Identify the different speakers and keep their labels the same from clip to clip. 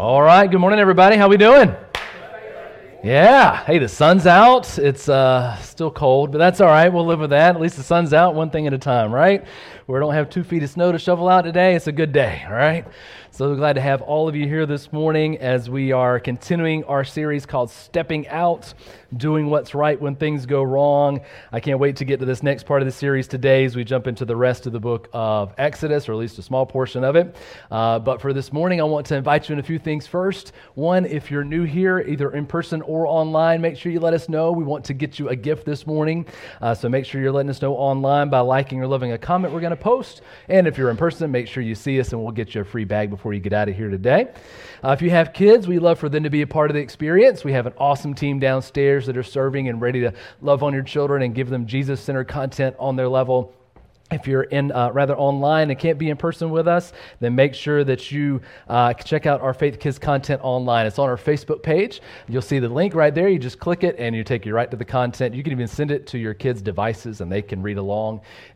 Speaker 1: All right, good morning, everybody. How we doing? Yeah. Hey, the sun's out. It's still cold, but that's all right. We'll live with that. At least the sun's out, one thing at a time, right? We don't have 2 feet of snow to shovel out today. It's a good day, all right? So glad to have all of you here this morning as we are continuing our series called Stepping Out, Doing What's Right When Things Go Wrong. I can't wait to get to this next part of the series today as we jump into the rest of the book of Exodus, or at least a small portion of it. But for this morning, I want to invite you in a few things first. One, if you're new here, either in person or online, make sure you let us know. We want to get you a gift this morning. So make sure you're letting us know online by liking or leaving a comment we're going to post. And if you're in person, make sure you see us and we'll get you a free bag before you get out of here today. If you have kids, we love for them to be a part of the experience. We have an awesome team downstairs that are serving and ready to love on your children and give them Jesus-centered content on their level. If you're rather online and can't be in person with us, then make sure that you check out our Faith Kids content online. It's on our Facebook page. You'll see the link right there. You just click it and you take you right to the content. You can even send it to your kids' devices and they can read along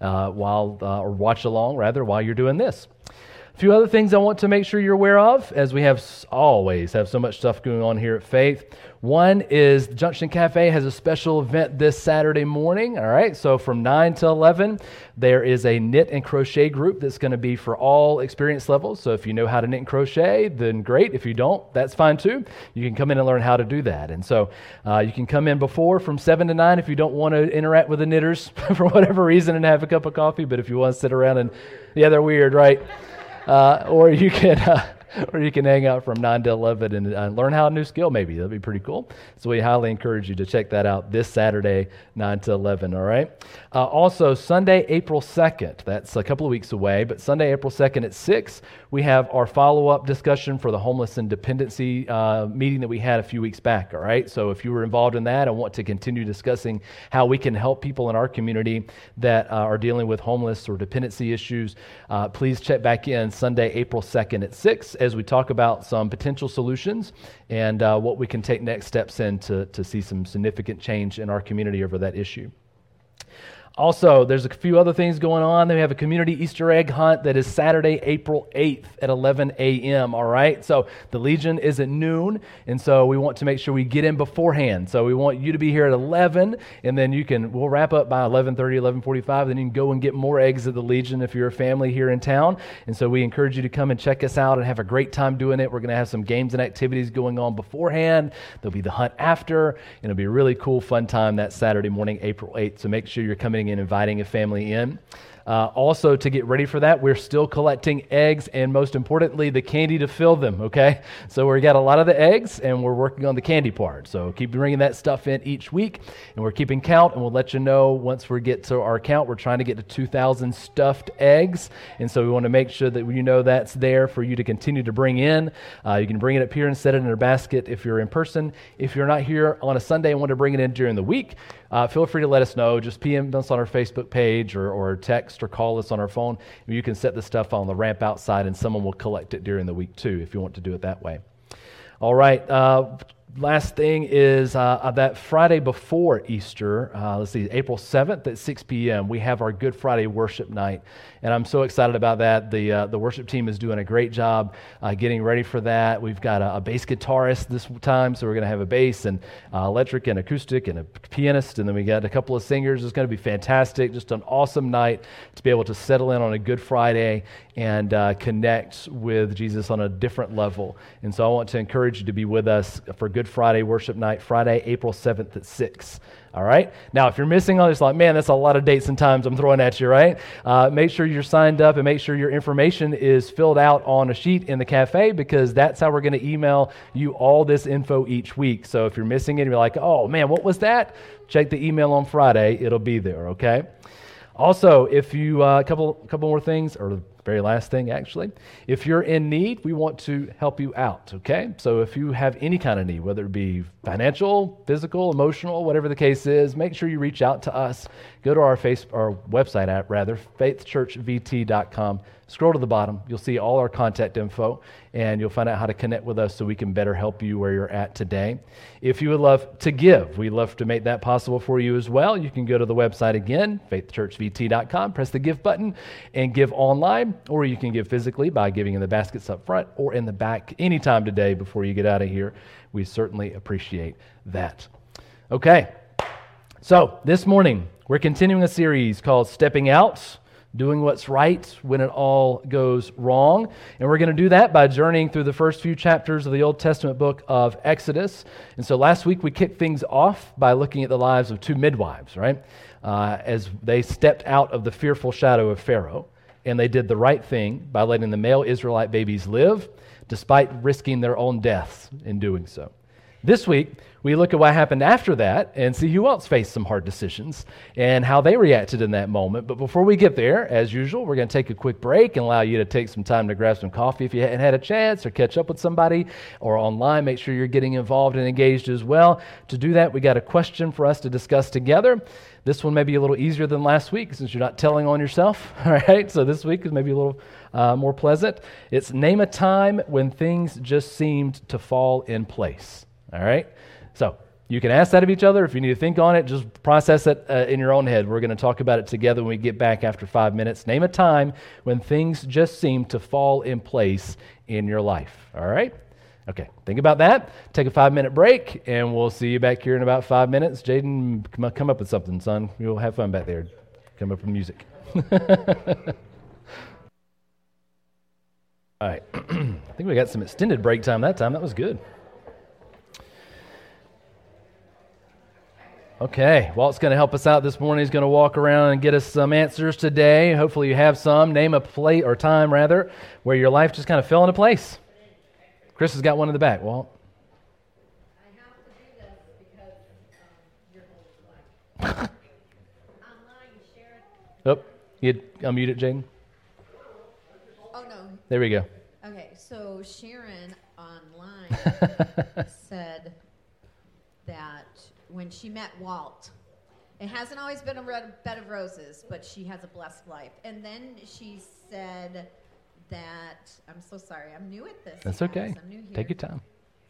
Speaker 1: or watch along while you're doing this. A few other things I want to make sure you're aware of, as we always have so much stuff going on here at Faith. One is the Junction Cafe has a special event this Saturday morning, all right? So from 9 to 11, there is a knit and crochet group that's going to be for all experience levels. So if you know how to knit and crochet, then great. If you don't, that's fine too. You can come in and learn how to do that. And so you can come in before from 7 to 9 if you don't want to interact with the knitters for whatever reason and have a cup of coffee. But if you want to sit around and, yeah, they're weird, right? Or you can hang out from 9 to 11 and learn how a new skill maybe. That'd be pretty cool. So we highly encourage you to check that out this Saturday, 9 to 11, all right? Also, Sunday, April 2nd. That's a couple of weeks away, but Sunday, April 2nd at 6, we have our follow-up discussion for the homeless and dependency meeting that we had a few weeks back, all right? So if you were involved in that and want to continue discussing how we can help people in our community that are dealing with homeless or dependency issues, please check back in Sunday, April 2nd at 6 as we talk about some potential solutions and what we can take next steps in to see some significant change in our community over that issue. Also, there's a few other things going on. We have a community Easter egg hunt that is Saturday, April 8th at 11 a.m., all right? So the Legion is at noon, and so we want to make sure we get in beforehand. So we want you to be here at 11, and then we'll wrap up by 11:30, 11:45, then you can go and get more eggs at the Legion if you're a family here in town. And so we encourage you to come and check us out and have a great time doing it. We're going to have some games and activities going on beforehand. There'll be the hunt after, and it'll be a really cool, fun time that Saturday morning, April 8th. So make sure you're coming and inviting a family in. Also, to get ready for that, we're still collecting eggs and, most importantly, the candy to fill them, okay? So we got a lot of the eggs, and we're working on the candy part. So keep bringing that stuff in each week, and we're keeping count, and we'll let you know once we get to our count. We're trying to get to 2,000 stuffed eggs, and so we want to make sure that you know that's there for you to continue to bring in. You can bring it up here and set it in a basket if you're in person. If you're not here on a Sunday and want to bring it in during the week, feel free to let us know. Just PM us on our Facebook page or text or call us on our phone. You can set the stuff on the ramp outside and someone will collect it during the week too if you want to do it that way. All right. Last thing is that Friday before Easter, April 7th at 6 p.m., we have our Good Friday worship night. And I'm so excited about that. The worship team is doing a great job getting ready for that. We've got a bass guitarist this time, so we're going to have a bass and electric and acoustic and a pianist. And then we got a couple of singers. It's going to be fantastic. Just an awesome night to be able to settle in on a Good Friday and connect with Jesus on a different level. And so I want to encourage you to be with us for Good Friday worship night, Friday, April 7th at 6. All right? Now, if you're missing all this, like, man, that's a lot of dates and times I'm throwing at you, right? Make sure you're signed up and make sure your information is filled out on a sheet in the cafe because that's how we're going to email you all this info each week. So if you're missing it and you're like, oh, man, what was that? Check the email on Friday. It'll be there, okay? Also, if you, a couple more things, or the very last thing actually, if you're in need, we want to help you out, okay? So if you have any kind of need, whether it be financial, physical, emotional, whatever the case is, make sure you reach out to us. Go to our website, faithchurchvt.com. scroll to the bottom. You'll see all our contact info, and you'll find out how to connect with us so we can better help you where you're at today. If you would love to give, we'd love to make that possible for you as well. You can go to the website again, faithchurchvt.com, press the give button, and give online, or you can give physically by giving in the baskets up front or in the back anytime today before you get out of here. We certainly appreciate that. Okay, so this morning we're continuing a series called Stepping Out, doing what's right when it all goes wrong. And we're going to do that by journeying through the first few chapters of the Old Testament book of Exodus. And so last week we kicked things off by looking at the lives of two midwives, right? As they stepped out of the fearful shadow of Pharaoh, and they did the right thing by letting the male Israelite babies live, despite risking their own deaths in doing so. This week, we look at what happened after that and see who else faced some hard decisions and how they reacted in that moment. But before we get there, as usual, we're going to take a quick break and allow you to take some time to grab some coffee if you hadn't had a chance, or catch up with somebody, or online. Make sure you're getting involved and engaged as well. To do that, we got a question for us to discuss together. This one may be a little easier than last week since you're not telling on yourself, all right? So this week is maybe a little more pleasant. It's name a time when things just seemed to fall in place. All right? So you can ask that of each other. If you need to think on it, just process it in your own head. We're going to talk about it together when we get back after 5 minutes. Name a time when things just seem to fall in place in your life. All right? Okay, think about that. Take a 5-minute break, and we'll see you back here in about 5 minutes. Jaden, come up with something, son. You'll have fun back there. Come up with music. All right. I think we got some extended break time that time. That was good. Okay, Walt's going to help us out this morning. He's going to walk around and get us some answers today. Hopefully you have some. Name a place, or time rather, where your life just kind of fell into place. Chris has got one in the back. Walt?
Speaker 2: I have to do this because your whole life. Online, you share it.
Speaker 1: Oh, you unmute it, Jaden.
Speaker 2: Oh, no.
Speaker 1: There we go.
Speaker 2: Okay, so Sharon online said that when she met Walt, it hasn't always been a bed of roses, but she has a blessed life. And then she said that, I'm so sorry, I'm new at this.
Speaker 1: That's
Speaker 2: guys.
Speaker 1: okay.
Speaker 2: I'm new here.
Speaker 1: Take your time.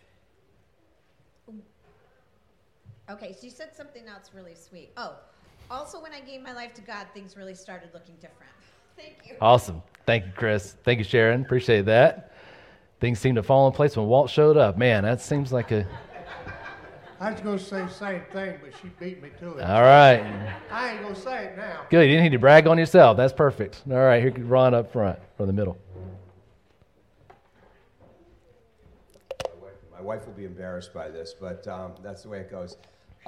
Speaker 2: Okay, she said something else really sweet. Oh, also when I gave my life to God, things really started looking different. Thank you.
Speaker 1: Awesome. Thank you, Chris. Thank you, Sharon. Appreciate that. Things seemed to fall in place when Walt showed up. Man, that seems like a...
Speaker 3: I was going to say the same thing, but she beat me to it.
Speaker 1: All right.
Speaker 3: I ain't going to say it now.
Speaker 1: Good. You didn't need to brag on yourself. That's perfect. All right. Here, Ron up front, from the middle.
Speaker 4: My wife will be embarrassed by this, but that's the way it goes.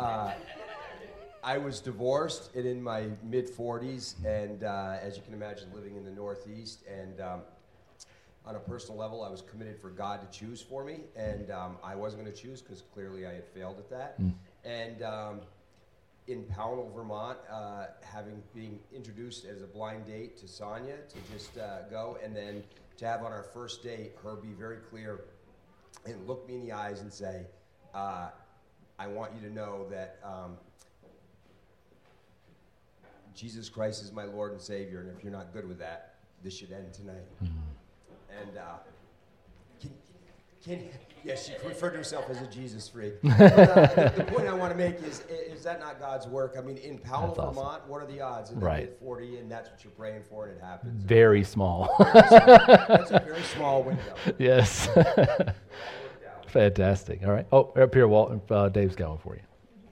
Speaker 4: I was divorced and in my mid-40s, and as you can imagine, living in the Northeast, and on a personal level, I was committed for God to choose for me, and I wasn't going to choose because clearly I had failed at that. And in Pownell, Vermont, having been introduced as a blind date to Sonia to just go, and then to have on our first date her be very clear and look me in the eyes and say, I want you to know that Jesus Christ is my Lord and Savior, and if you're not good with that, this should end tonight. And yes, she referred to herself as a Jesus freak. But, the point I want to make is that not God's work? I mean, in Powell,
Speaker 1: That's
Speaker 4: Vermont,
Speaker 1: awesome.
Speaker 4: what are the odds? And
Speaker 1: Right.
Speaker 4: they hit 40, and that's what you're praying for, and it happens.
Speaker 1: Very small.
Speaker 4: That's a very small window.
Speaker 1: Yes. Fantastic. All right. Oh, up here, Walt. Dave's got one for you.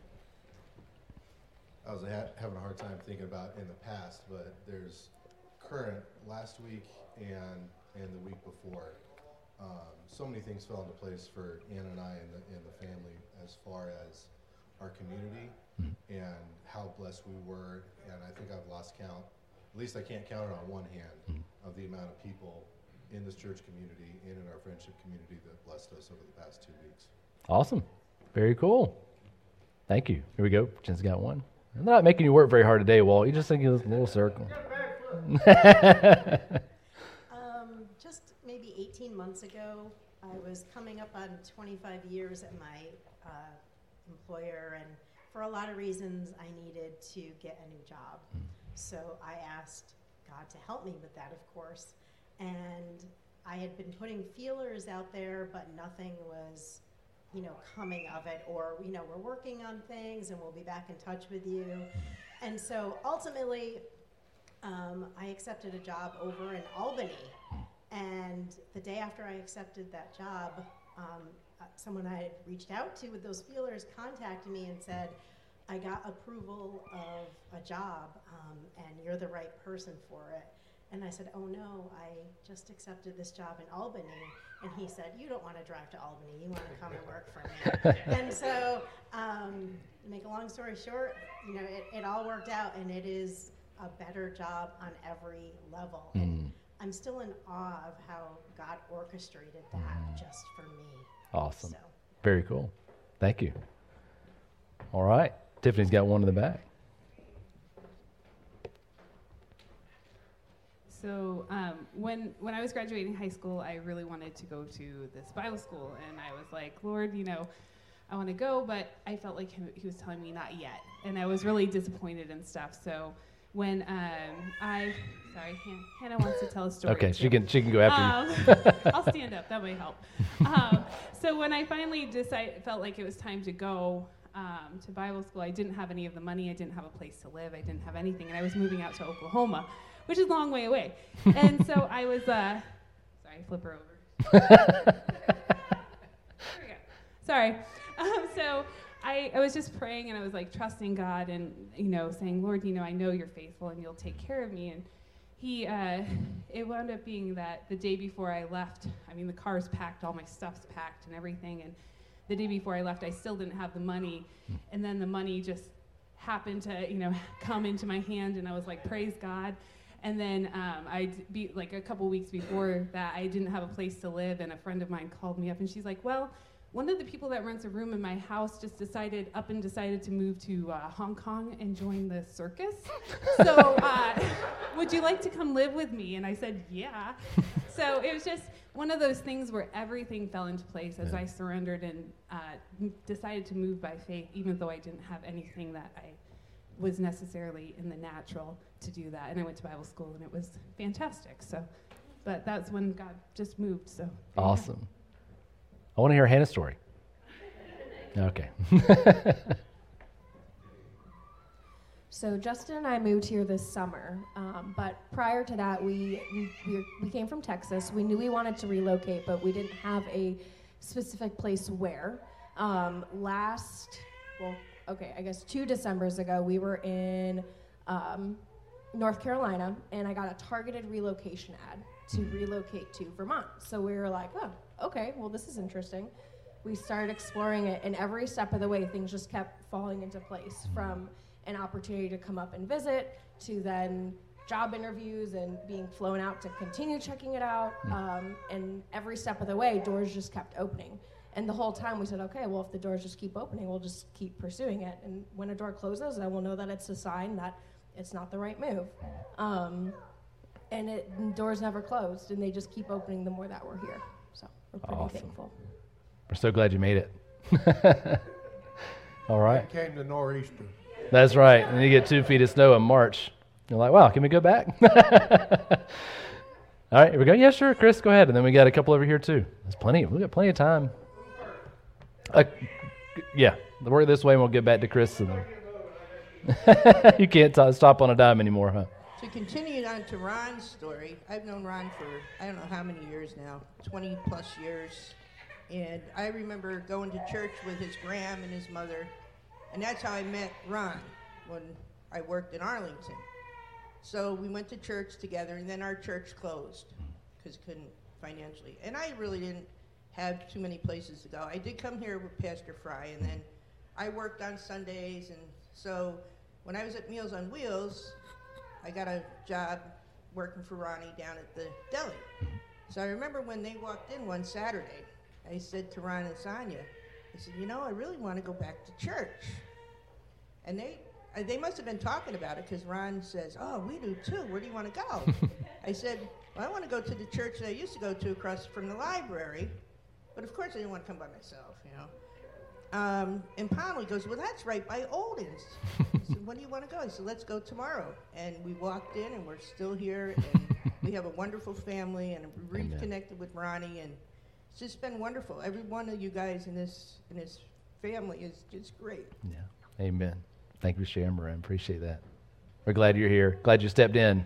Speaker 5: I was having a hard time thinking about in the past, but there's current last week and the week before. So many things fell into place for Ann and I and the family as far as our community and how blessed we were. And I think I've lost count. At least I can't count it on one hand of the amount of people in this church community and in our friendship community that blessed us over the past 2 weeks.
Speaker 1: Awesome. Very cool. Thank you. Here we go. Jen's got one. I'm not making you work very hard today, Walt. You just think of this little circle.
Speaker 6: Just maybe 18 months ago, I was coming up on 25 years at my employer, and for a lot of reasons, I needed to get a new job. So I asked God to help me with that, of course. and I had been putting feelers out there, but nothing was, coming of it, or, we're working on things and we'll be back in touch with you. And so ultimately, I accepted a job over in Albany. And the day after I accepted that job, someone I had reached out to with those feelers contacted me and said, I got approval of a job, and you're the right person for it. And I said, oh no, I just accepted this job in Albany. And he said, you don't want to drive to Albany, you want to come and work for me. And so, to make a long story short, it all worked out, and it is a better job on every level. And I'm still in awe of how God orchestrated that just for me.
Speaker 1: Awesome.
Speaker 6: So.
Speaker 1: Very cool. Thank you. All right. Tiffany's got one in the back.
Speaker 7: So when I was graduating high school, I really wanted to go to this Bible school, and I was like, Lord, I want to go, but I felt like he was telling me not yet, and I was really disappointed and stuff. So when Hannah wants to tell a story.
Speaker 1: Okay,
Speaker 7: too.
Speaker 1: she can go after you.
Speaker 7: I'll stand up. That might help. So when I finally felt like it was time to go to Bible school, I didn't have any of the money. I didn't have a place to live. I didn't have anything, and I was moving out to Oklahoma, which is a long way away. And so I was, sorry, flip her over. There we go. Sorry. So I was just praying, and I was like trusting God and, saying, Lord, I know you're faithful and you'll take care of me. And it wound up being that the day before I left, the car's packed, all my stuff's packed and everything. And the day before I left, I still didn't have the money. And then the money just happened to, come into my hand, and I was like, praise God. And then I'd be like a couple weeks before that, I didn't have a place to live, and a friend of mine called me up, and she's like, well, one of the people that rents a room in my house just decided to move to Hong Kong and join the circus. So would you like to come live with me? And I said, yeah. So it was just one of those things where everything fell into place as I surrendered and decided to move by faith, even though I didn't have anything that I was necessarily in the natural to do that. And I went to Bible school, and it was fantastic. So, but that's when God just moved. So
Speaker 1: Awesome. I want to hear Hannah's story. Okay.
Speaker 8: So Justin and I moved here this summer, but prior to that, we came from Texas. We knew we wanted to relocate, but we didn't have a specific place where. I guess 2 Decembers ago, we were in North Carolina, and I got a targeted relocation ad to relocate to Vermont. So we were like, oh, okay, well, this is interesting. We started exploring it, and every step of the way, things just kept falling into place, from an opportunity to come up and visit to then job interviews and being flown out to continue checking it out. And every step of the way, doors just kept opening. And the whole time we said, okay, well, if the doors just keep opening, we'll just keep pursuing it. And when a door closes, I will know that it's a sign that it's not the right move. And doors never closed, and they just keep opening the more that we're here. So we're pretty thankful.
Speaker 1: We're so glad you made it. All right.
Speaker 3: It came to nor'easter.
Speaker 1: That's right. And you get 2 feet of snow in March. You're like, wow, can we go back? All right, here we go. Yeah, sure, Chris, go ahead. And then we got a couple over here too. There's plenty. We got plenty of time. Yeah, work this way, and we'll get back to Chris. And you can't stop on a dime anymore, huh?
Speaker 9: To continue on to Ron's story, I've known Ron for I don't know how many years now, 20 plus years. And I remember going to church with his gram and his mother, and that's how I met Ron when I worked in Arlington. So we went to church together, and then our church closed because it couldn't financially. And I really didn't have too many places to go. I did come here with Pastor Fry, and then I worked on Sundays, and so when I was at Meals on Wheels, I got a job working for Ronnie down at the deli. So I remember when they walked in one Saturday, I said to Ron and Sonia, I said, I really want to go back to church. And they must have been talking about it, because Ron says, oh, we do too. Where do you want to go? I said, well, I want to go to the church that I used to go to across from the library. But of course I didn't want to come by myself, And Pownley goes, well, that's right by Olden's. I said, when do you want to go? I said, let's go tomorrow. And we walked in, and we're still here. And We have a wonderful family, and I'm reconnected with Ronnie, and it's just been wonderful. Every one of you guys in this family is just great.
Speaker 1: Yeah. Amen. Thank you for sharing, Marin. Appreciate that. We're glad you're here. Glad you stepped in.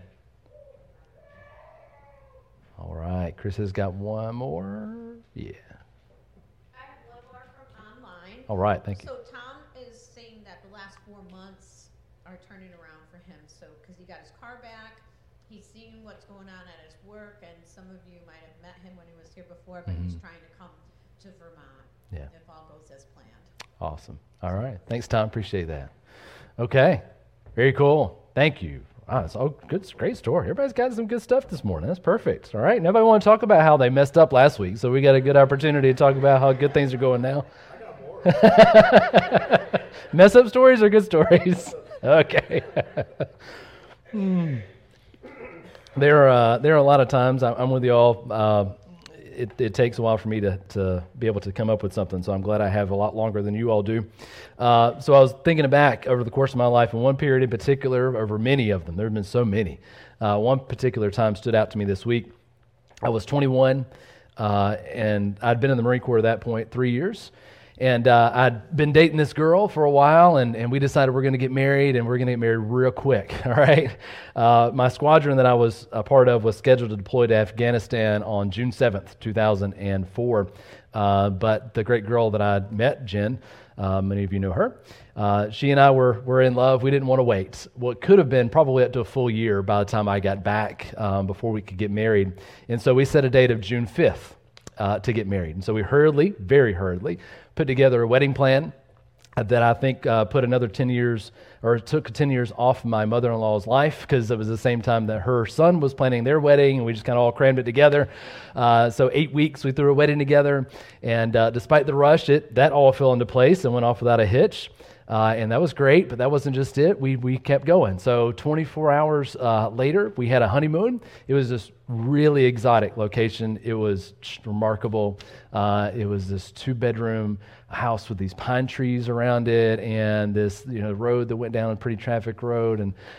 Speaker 1: All right. Chris has got one more. Yeah.
Speaker 2: I have one more from online.
Speaker 1: All right. Thank you.
Speaker 2: So Tom is saying that the last 4 months are turning around for him. So because he got his car back, he's seeing what's going on at his work, and some of you might have met him when he was here before, but he's trying to come to Vermont.
Speaker 1: Yeah.
Speaker 2: If all goes as planned.
Speaker 1: Awesome. All right. Thanks, Tom. Appreciate that. Okay. Very cool. Thank you. Wow, it's all good. Great story. Everybody's got some good stuff this morning. That's perfect. All right. Nobody want to talk about how they messed up last week, so we got a good opportunity to talk about how good things are going now. I got more. Mess up stories or good stories? Okay. There are a lot of times I'm with you all. It takes a while for me to be able to come up with something, so I'm glad I have a lot longer than you all do. So I was thinking back over the course of my life, and one period in particular, over many of them, there have been so many. One particular time stood out to me this week. I was 21, and I'd been in the Marine Corps at that point 3 years. And I'd been dating this girl for a while, and we decided we're going to get married, and we're going to get married real quick, all right? My squadron that I was a part of was scheduled to deploy to Afghanistan on June 7th, 2004. But the great girl that I'd met, Jen, many of you know her, she and I were in love. We didn't want to wait. Well, it could have been probably up to a full year by the time I got back before we could get married. And so we set a date of June 5th. To get married. And so we very hurriedly, put together a wedding plan that I think put another 10 years, or took 10 years off my mother-in-law's life, because it was the same time that her son was planning their wedding, and we just kind of all crammed it together. So 8 weeks we threw a wedding together, and despite the rush, that all fell into place and went off without a hitch. And that was great, but that wasn't just it. We kept going. So 24 hours later, we had a honeymoon. It was this really exotic location. It was remarkable. It was this 2-bedroom house with these pine trees around it, and this road that went down a pretty traffic road,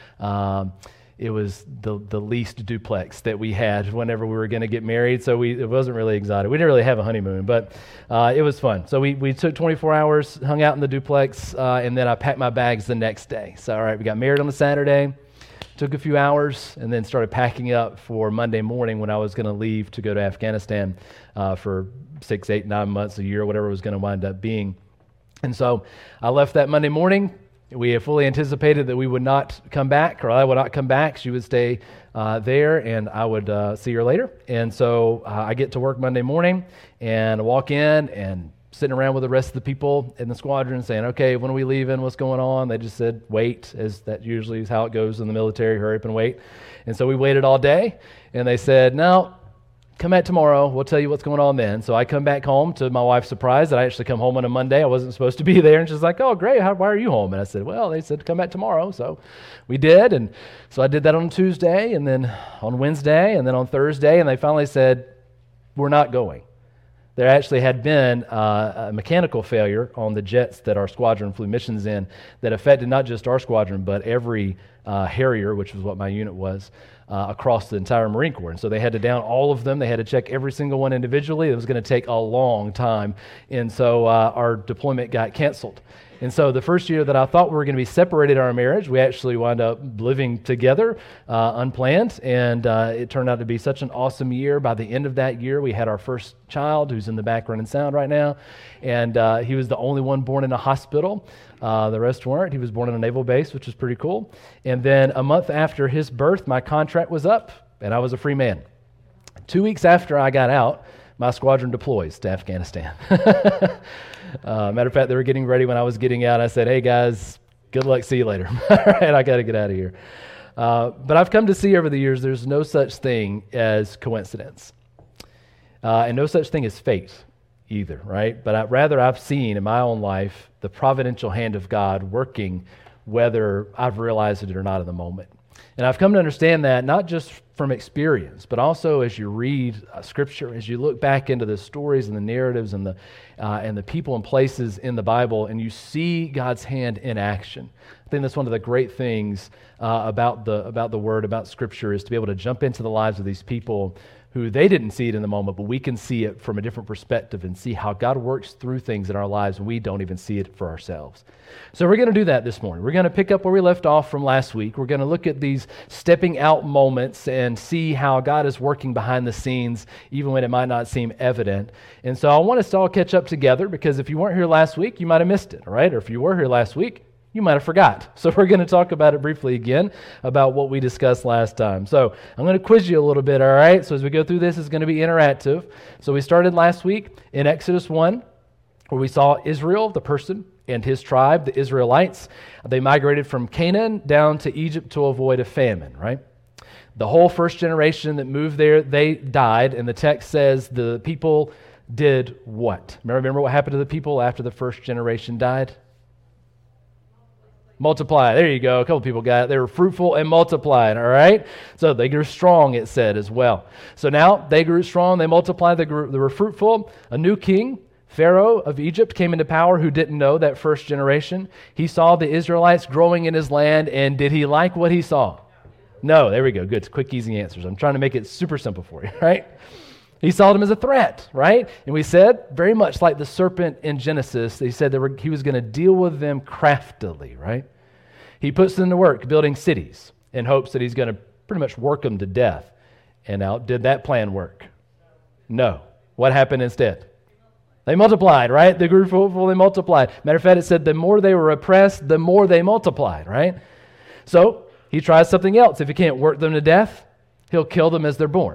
Speaker 1: and it was the least duplex that we had whenever we were going to get married, so it wasn't really exotic. We didn't really have a honeymoon, but it was fun. So we took 24 hours, hung out in the duplex, and then I packed my bags the next day. So all right, we got married on a Saturday, took a few hours, and then started packing up for Monday morning when I was going to leave to go to Afghanistan for 6, 8, 9 months, a year, whatever it was going to wind up being. And so I left that Monday morning. We had fully anticipated that we would not come back, or I would not come back. She would stay there, and I would see her later. And so I get to work Monday morning, and I walk in and sitting around with the rest of the people in the squadron saying, okay, when are we leaving? What's going on? They just said, wait, as that usually is how it goes in the military, hurry up and wait. And so we waited all day, and they said, no, come back tomorrow. We'll tell you what's going on then. So I come back home, to my wife's surprise that I actually come home on a Monday. I wasn't supposed to be there. And she's like, oh, great. Why are you home? And I said, well, they said to come back tomorrow. So we did. And so I did that on Tuesday, and then on Wednesday, and then on Thursday. And they finally said, we're not going. There actually had been a mechanical failure on the jets that our squadron flew missions in that affected not just our squadron, but every Harrier, which was what my unit was, across the entire Marine Corps. And so they had to down all of them. They had to check every single one individually. It was going to take a long time. And so our deployment got canceled. And so the first year that I thought we were going to be separated in our marriage, we actually wound up living together, unplanned. And it turned out to be such an awesome year. By the end of that year, we had our first child, who's in the back running sound right now. And he was the only one born in a hospital. The rest weren't. He was born on a naval base, which was pretty cool. And then a month after his birth, my contract was up, and I was a free man. 2 weeks after I got out, my squadron deploys to Afghanistan. Matter of fact, they were getting ready when I was getting out. I said, hey, guys, good luck. See you later. All right, I got to get out of here. But I've come to see over the years there's no such thing as coincidence, and no such thing as fate either, right? But I've seen in my own life the providential hand of God working whether I've realized it or not in the moment. And I've come to understand that not just from experience, but also as you read Scripture, as you look back into the stories and the narratives and the people and places in the Bible, and you see God's hand in action. think that's one of the great things about the Word, about Scripture, is to be able to jump into the lives of these people who they didn't see it in the moment, but we can see it from a different perspective and see how God works through things in our lives and we don't even see it for ourselves. So we're going to do that this morning. We're going to pick up where we left off from last week. We're going to look at these stepping out moments and see how God is working behind the scenes, even when it might not seem evident. And so I want us to all catch up together, because if you weren't here last week, you might have missed it, all right? Or if you were here last week, you might have forgot. So we're going to talk about it briefly again, about what we discussed last time. So I'm going to quiz you a little bit, all right? So as we go through this, it's going to be interactive. So we started last week in Exodus 1, where we saw Israel, the person, and his tribe, the Israelites. They migrated from Canaan down to Egypt to avoid a famine, right? The whole first generation that moved there, they died, and the text says the people did what? Remember what happened to the people after the first generation died? Multiply. There you go. A couple people got it. They were fruitful and multiplied, all right? So they grew strong, it said as well. So now they grew strong, they multiplied, they were fruitful. A new king, Pharaoh of Egypt, came into power, who didn't know that first generation. He saw the Israelites growing in his land, and did he like what he saw? No. There we go. Good. Quick, easy answers. I'm trying to make it super simple for you, right? He saw them as a threat, right? And we said, very much like the serpent in Genesis, he said he was going to deal with them craftily, right? He puts them to work building cities in hopes that he's going to pretty much work them to death. And now, did that plan work? No. What happened instead? They multiplied, right? They grew fruitful, they multiplied. Matter of fact, it said the more they were oppressed, the more they multiplied, right? So he tries something else. If he can't work them to death, he'll kill them as they're born.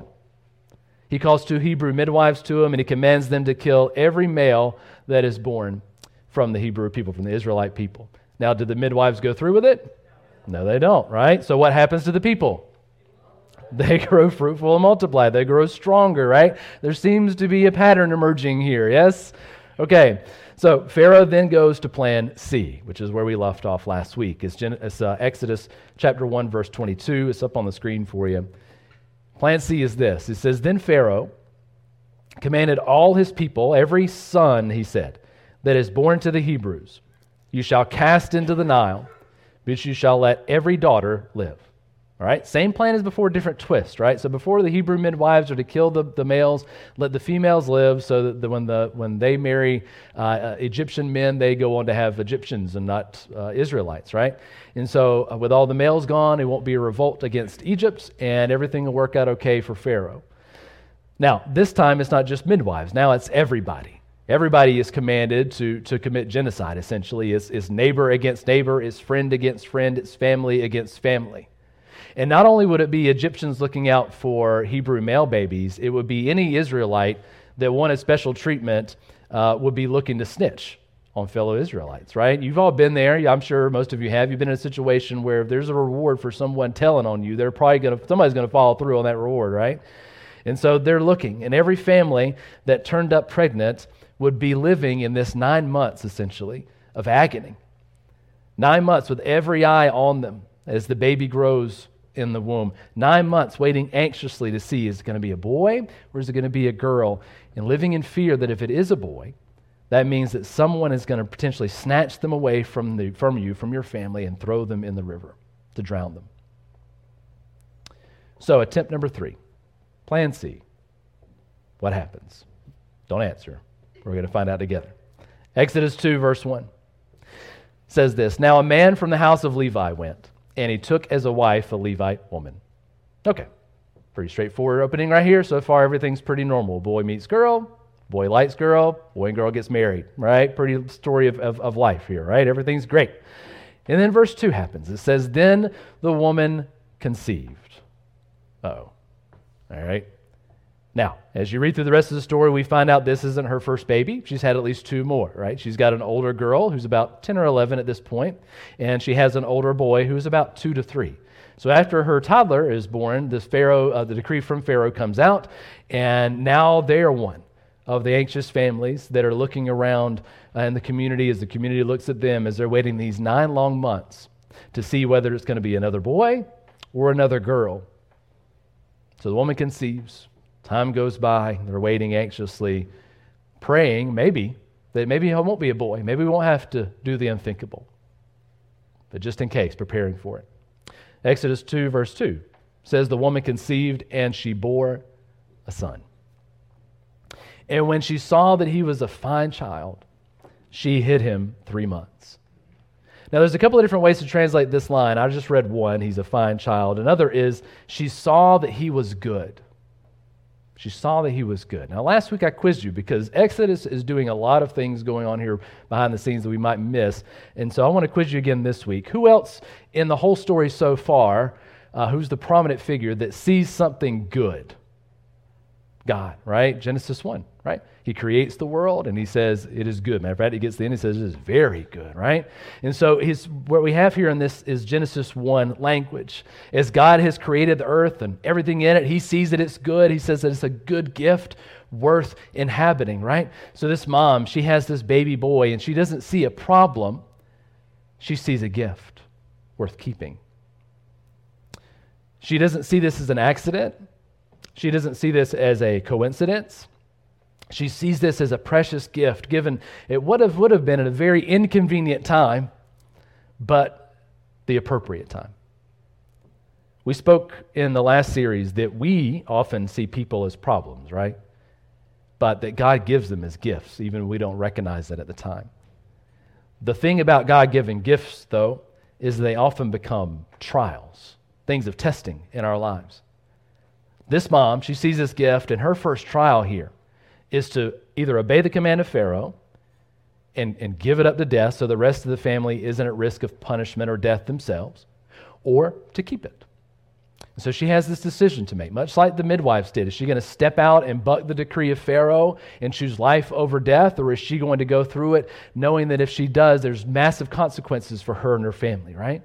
Speaker 1: He calls 2 Hebrew midwives to him, and he commands them to kill every male that is born from the Hebrew people, from the Israelite people. Now, did the midwives go through with it? No, they don't, right? So what happens to the people? They grow fruitful and multiply. They grow stronger, right? There seems to be a pattern emerging here, yes? Okay, so Pharaoh then goes to plan C, which is where we left off last week. It's Exodus chapter 1, verse 22. It's up on the screen for you. Plan C is this. It says, then Pharaoh commanded all his people, every son, he said, that is born to the Hebrews, you shall cast into the Nile, but you shall let every daughter live. All right, same plan as before, different twist, right? So before, the Hebrew midwives are to kill the males, let the females live, so that when they marry Egyptian men, they go on to have Egyptians and not Israelites, right? And so with all the males gone, it won't be a revolt against Egypt, and everything will work out okay for Pharaoh. Now, this time it's not just midwives. Now it's everybody. Everybody is commanded to commit genocide, essentially. It's neighbor against neighbor, it's friend against friend, it's family against family. And not only would it be Egyptians looking out for Hebrew male babies, it would be any Israelite that wanted special treatment would be looking to snitch on fellow Israelites, right? You've all been there. I'm sure most of you have. You've been in a situation where if there's a reward for someone telling on you, somebody's going to follow through on that reward, right? And so they're looking. And every family that turned up pregnant would be living in this 9 months, essentially, of agony. 9 months with every eye on them as the baby grows in the womb. 9 months waiting anxiously to see, is it going to be a boy or is it going to be a girl? And living in fear that if it is a boy, that means that someone is going to potentially snatch them away from you, from your family, and throw them in the river to drown them. So attempt number 3, plan C. What happens? Don't answer. We're going to find out together. Exodus 2, verse 1 says this, now a man from the house of Levi went, and he took as a wife a Levite woman. Okay, pretty straightforward opening right here. So far, everything's pretty normal. Boy meets girl, boy likes girl, boy and girl gets married, right? Pretty story of life here, right? Everything's great. And then verse 2 happens. It says, then the woman conceived. Uh-oh. All right. Now, as you read through the rest of the story, we find out this isn't her first baby. She's had at least 2 more, right? She's got an older girl who's about 10 or 11 at this point, and she has an older boy who's about 2 to 3. So after her toddler is born, the decree from Pharaoh comes out, and now they are one of the anxious families that are looking around in the community as the community looks at them as they're waiting these 9 long months to see whether it's going to be another boy or another girl. So the woman conceives. Time goes by, they're waiting anxiously, praying maybe it won't be a boy. Maybe we won't have to do the unthinkable. but just in case, preparing for it. Exodus 2, verse 2 says, the woman conceived and she bore a son. And when she saw that he was a fine child, she hid him 3 months. Now, there's a couple of different ways to translate this line. I just read one, he's a fine child. Another is, she saw that he was good. She saw that he was good. Now, last week I quizzed you because Exodus is doing a lot of things going on here behind the scenes that we might miss. And so I want to quiz you again this week. Who else in the whole story so far, who's the prominent figure that sees something good? God, right? Genesis 1, right? He creates the world and he says it is good. Matter of fact, he gets to the end, he says it is very good, right? And so what we have here in this is Genesis 1 language. As God has created the earth and everything in it, he sees that it's good. He says that it's a good gift worth inhabiting, right? So this mom, she has this baby boy and she doesn't see a problem. She sees a gift worth keeping. She doesn't see this as an accident. She doesn't see this as a coincidence. She sees this as a precious gift given it would have been at a very inconvenient time, but the appropriate time. We spoke in the last series that we often see people as problems, right? But that God gives them as gifts, even when we don't recognize it at the time. The thing about God giving gifts, though, is they often become trials, things of testing in our lives. This mom, she sees this gift, and her first trial here is to either obey the command of Pharaoh and give it up to death so the rest of the family isn't at risk of punishment or death themselves, or to keep it. So she has this decision to make, much like the midwives did. Is she going to step out and buck the decree of Pharaoh and choose life over death, or is she going to go through it knowing that if she does, there's massive consequences for her and her family, right?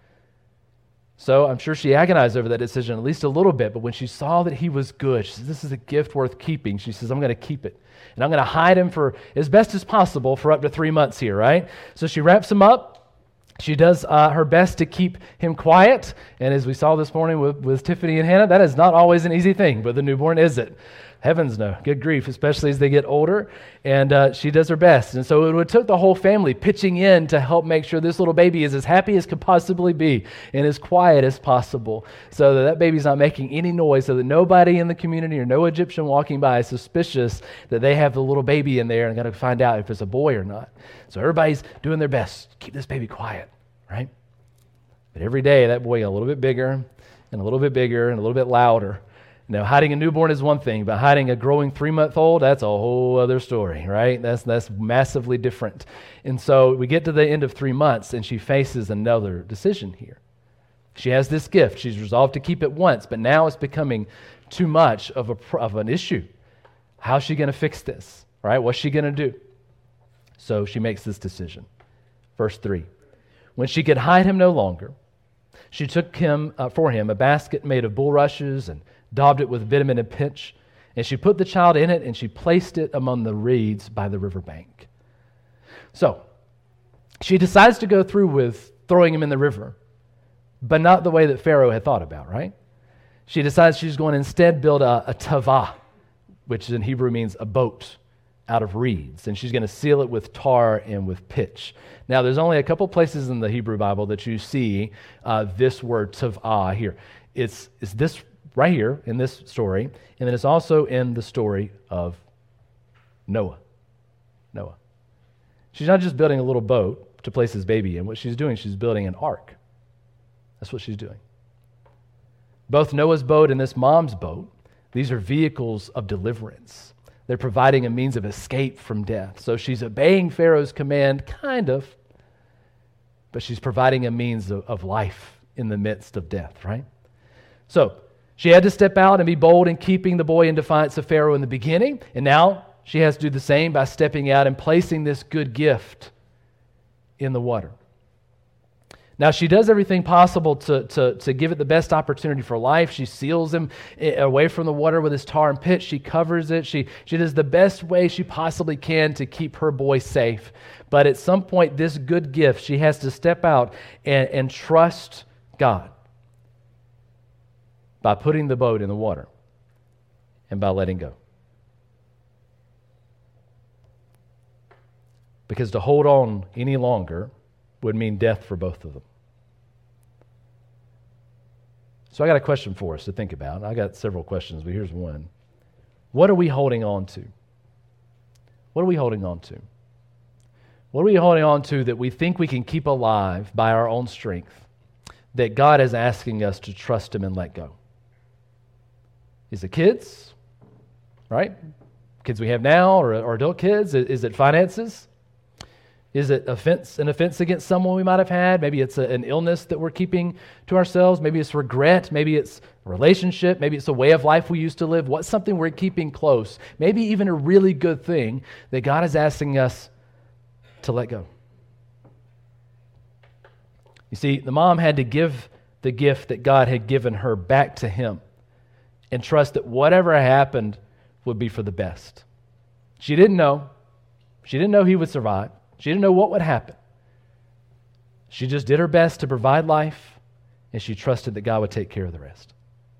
Speaker 1: So I'm sure she agonized over that decision at least a little bit, but when she saw that he was good, she says, this is a gift worth keeping. She says, I'm going to keep it. And I'm going to hide him for as best as possible for up to 3 months here, right? So she wraps him up. She does her best to keep him quiet. And as we saw this morning with Tiffany and Hannah, that is not always an easy thing, but the newborn is it. Heavens no. Good grief, especially as they get older. And she does her best. And so it took the whole family pitching in to help make sure this little baby is as happy as could possibly be and as quiet as possible so that baby's not making any noise, so that nobody in the community or no Egyptian walking by is suspicious that they have the little baby in there and got to find out if it's a boy or not. So everybody's doing their best to keep this baby quiet, right? But every day that boy got a little bit bigger and a little bit bigger and a little bit louder. Now, hiding a newborn is one thing, but hiding a growing 3-month-old, that's a whole other story, right? That's massively different. And so we get to the end of 3 months, and she faces another decision here. She has this gift. She's resolved to keep it once, but now it's becoming too much of an issue. How's she going to fix this, right? What's she going to do? So she makes this decision. Verse 3, when she could hide him no longer, she took for him a basket made of bulrushes and daubed it with bitumen and pitch, and she put the child in it, and she placed it among the reeds by the riverbank. So, she decides to go through with throwing him in the river, but not the way that Pharaoh had thought about, right? She decides she's going to instead build a tavah, which in Hebrew means a boat out of reeds, and she's going to seal it with tar and with pitch. Now, there's only a couple places in the Hebrew Bible that you see this word tavah here. It's this right here in this story, and then it's also in the story of Noah. She's not just building a little boat to place his baby in. What she's doing, she's building an ark. That's what she's doing. Both Noah's boat and this mom's boat, these are vehicles of deliverance. They're providing a means of escape from death. So she's obeying Pharaoh's command, kind of, but she's providing a means of life in the midst of death, right? So she had to step out and be bold in keeping the boy in defiance of Pharaoh in the beginning, and now she has to do the same by stepping out and placing this good gift in the water. Now, she does everything possible to give it the best opportunity for life. She seals him away from the water with his tar and pitch. She covers it. She does the best way she possibly can to keep her boy safe. But at some point, this good gift, she has to step out and trust God by putting the boat in the water and by letting go. Because to hold on any longer would mean death for both of them. So I got a question for us to think about. I got several questions, but here's one. What are we holding on to? What are we holding on to? What are we holding on to that we think we can keep alive by our own strength, that God is asking us to trust Him and let go? Is it kids, right? Kids we have now or adult kids? Is it finances? Is it an offense against someone we might have had? Maybe it's an illness that we're keeping to ourselves. Maybe it's regret. Maybe it's a relationship. Maybe it's a way of life we used to live. What's something we're keeping close? Maybe even a really good thing that God is asking us to let go. You see, the mom had to give the gift that God had given her back to Him and trust that whatever happened would be for the best. She didn't know. She didn't know he would survive. She didn't know what would happen. She just did her best to provide life, and she trusted that God would take care of the rest.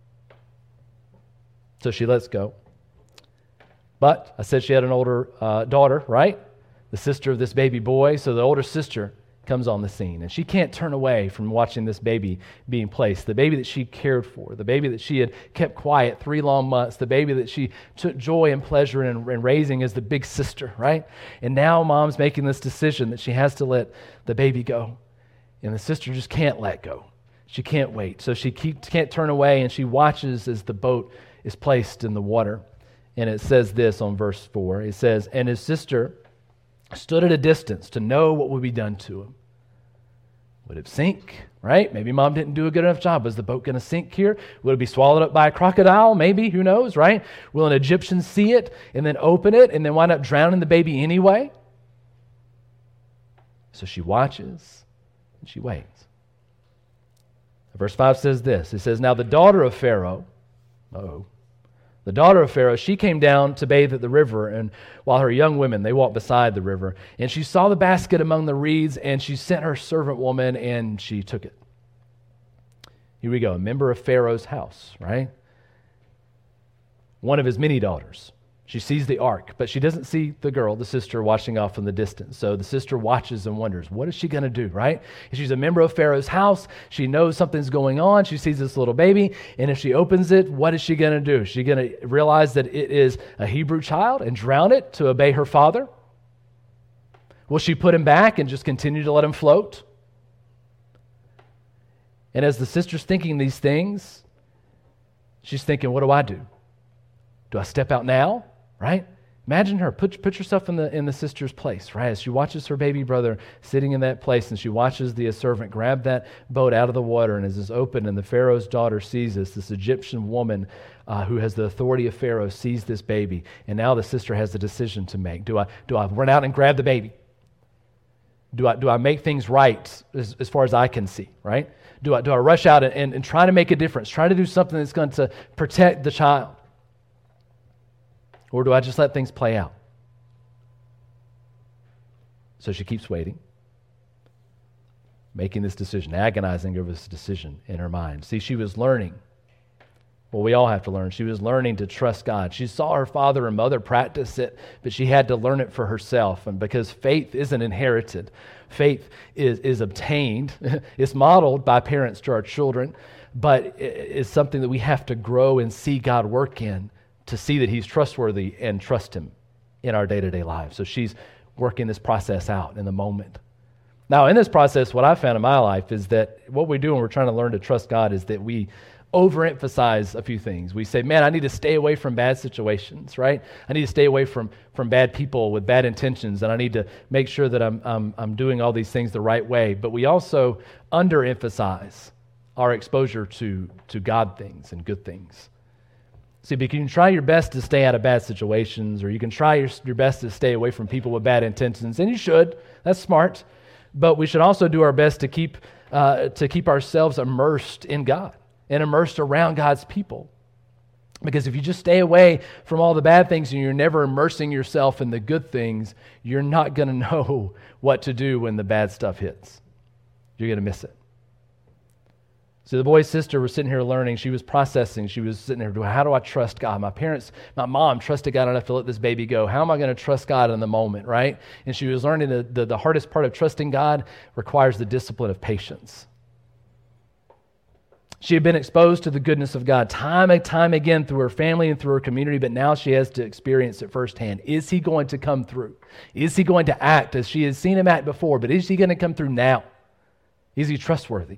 Speaker 1: So she lets go. But I said she had an older daughter, right? The sister of this baby boy. So the older sister comes on the scene, and she can't turn away from watching this baby being placed, the baby that she cared for, the baby that she had kept quiet 3 long months, the baby that she took joy and pleasure in raising as the big sister, right? And now mom's making this decision that she has to let the baby go, and the sister just can't let go. She can't wait, so she can't turn away, and she watches as the boat is placed in the water. And it says this on verse 4. It says, "And his sister stood at a distance to know what would be done to him." Would it sink, right? Maybe mom didn't do a good enough job. Was the boat going to sink here? Would it be swallowed up by a crocodile? Maybe, who knows, right? Will an Egyptian see it and then open it and then wind up drowning the baby anyway? So she watches and she waits. Verse 5 says this. It says, "Now the daughter of Pharaoh," the daughter of Pharaoh, she came down to bathe at the river, and while her young women, they walked beside the river. And she saw the basket among the reeds, and she sent her servant woman, and she took it. Here we go, a member of Pharaoh's house, right? One of his many daughters. She sees the ark, but she doesn't see the girl, the sister, watching off in the distance. So the sister watches and wonders, what is she going to do, right? If she's a member of Pharaoh's house, she knows something's going on. She sees this little baby, and if she opens it, what is she going to do? Is she going to realize that it is a Hebrew child and drown it to obey her father? Will she put him back and just continue to let him float? And as the sister's thinking these things, she's thinking, what do I do? Do I step out now? Right? Imagine her. Put yourself in the sister's place, right? As she watches her baby brother sitting in that place, and she watches the servant grab that boat out of the water, and as it's open, and the Pharaoh's daughter sees this Egyptian woman who has the authority of Pharaoh sees this baby, and now the sister has a decision to make. Do I run out and grab the baby? Do I make things right as far as I can see, right? Do I rush out and try to make a difference, try to do something that's going to protect the child? Or do I just let things play out? So she keeps waiting, making this decision, agonizing over this decision in her mind. See, she was learning. Well, we all have to learn. She was learning to trust God. She saw her father and mother practice it, but she had to learn it for herself. And because faith isn't inherited, faith is obtained. It's modeled by parents to our children, but it's something that we have to grow and see God work in, to see that He's trustworthy and trust Him in our day-to-day lives. So she's working this process out in the moment. Now, in this process, what I've found in my life is that what we do when we're trying to learn to trust God is that we overemphasize a few things. We say, man, I need to stay away from bad situations, right? I need to stay away from bad people with bad intentions, and I need to make sure that I'm doing all these things the right way. But we also underemphasize our exposure to God things and good things. See, because you can try your best to stay out of bad situations, or you can try your best to stay away from people with bad intentions, and you should. That's smart. But we should also do our best to keep ourselves immersed in God and immersed around God's people. Because if you just stay away from all the bad things and you're never immersing yourself in the good things, you're not going to know what to do when the bad stuff hits. You're going to miss it. So the boy's sister was sitting here learning. She was processing. She was sitting there, how do I trust God? My mom trusted God enough to let this baby go. How am I going to trust God in the moment, right? And she was learning that the hardest part of trusting God requires the discipline of patience. She had been exposed to the goodness of God time and time again through her family and through her community, but now she has to experience it firsthand. Is he going to come through? Is he going to act as she has seen him act before, but is he going to come through now? Is he trustworthy?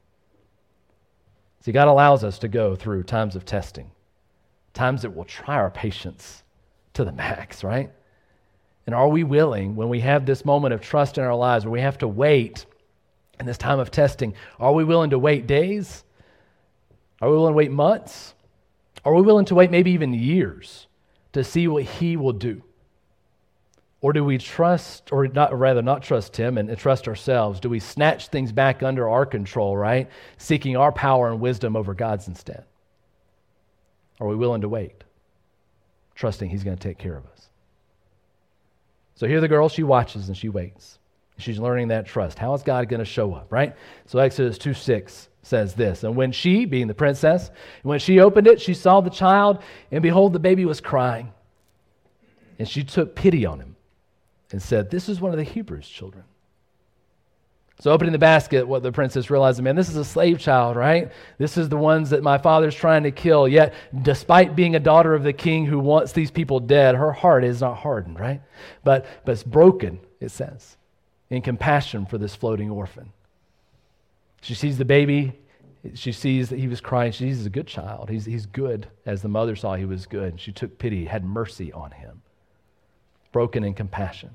Speaker 1: See, God allows us to go through times of testing, times that will try our patience to the max, right? And are we willing, when we have this moment of trust in our lives, where we have to wait in this time of testing, are we willing to wait days? Are we willing to wait months? Are we willing to wait maybe even years to see what he will do? Or do we trust, or not trust him and trust ourselves? Do we snatch things back under our control, right? Seeking our power and wisdom over God's instead? Are we willing to wait, trusting he's going to take care of us? So here the girl, she watches and she waits. She's learning that trust. How is God going to show up, right? So Exodus 2:6 says this, and when she, being the princess, when she opened it, she saw the child, and behold, the baby was crying. And she took pity on him and said, this is one of the Hebrews' children. So opening the basket, what the princess realized, man, this is a slave child, right? This is the ones that my father's trying to kill. Yet, despite being a daughter of the king who wants these people dead, her heart is not hardened, right? But it's broken, it says, in compassion for this floating orphan. She sees the baby. She sees that he was crying. She sees he's a good child. He's good, as the mother saw he was good. She took pity, had mercy on him. Broken in compassion.